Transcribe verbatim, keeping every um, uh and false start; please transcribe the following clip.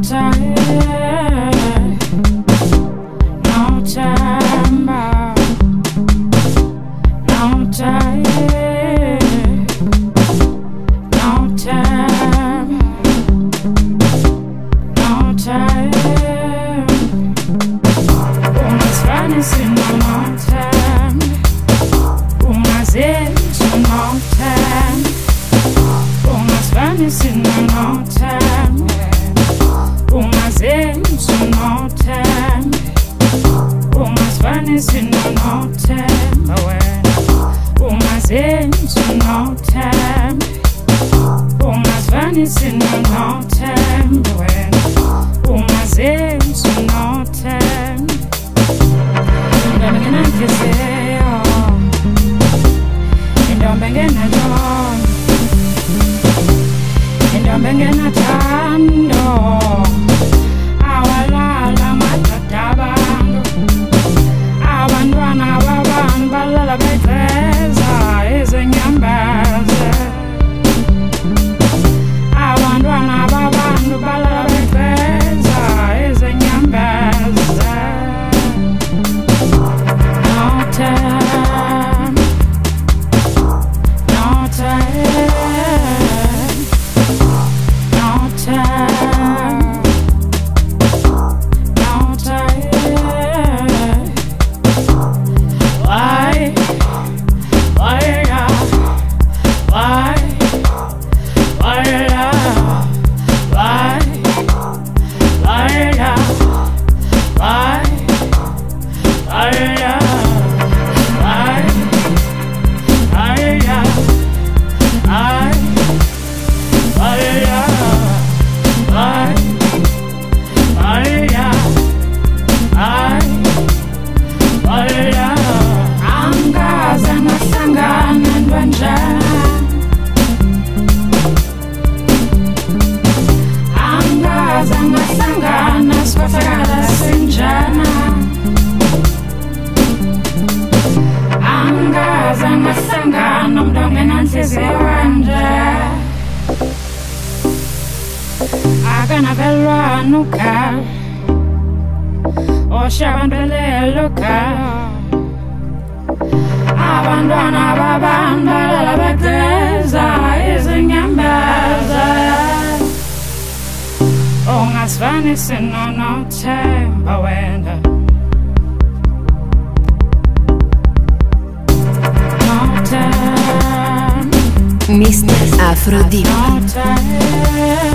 time, no time, no time, no time, no time. Umas vanishes no time, umas ends no time, umas vanishes no time. Umas ends no time, umas vanishes no time. Umas ends no time, umas vanishes no time. Umas ends no time. Don't begin to kiss it, and don't begin to dawn, and don't begin to turn down. Abantwana babantu balala begeza izinyambazi. Abantwana babantu balala begeza izinyambazi. No time, no time, no time. Akanavelwanuka oshabandeleluka. Abantwana babantu balala begeza izinyambazi. Ungasvanisi no no time wena. No time, mister Afrodip. no time.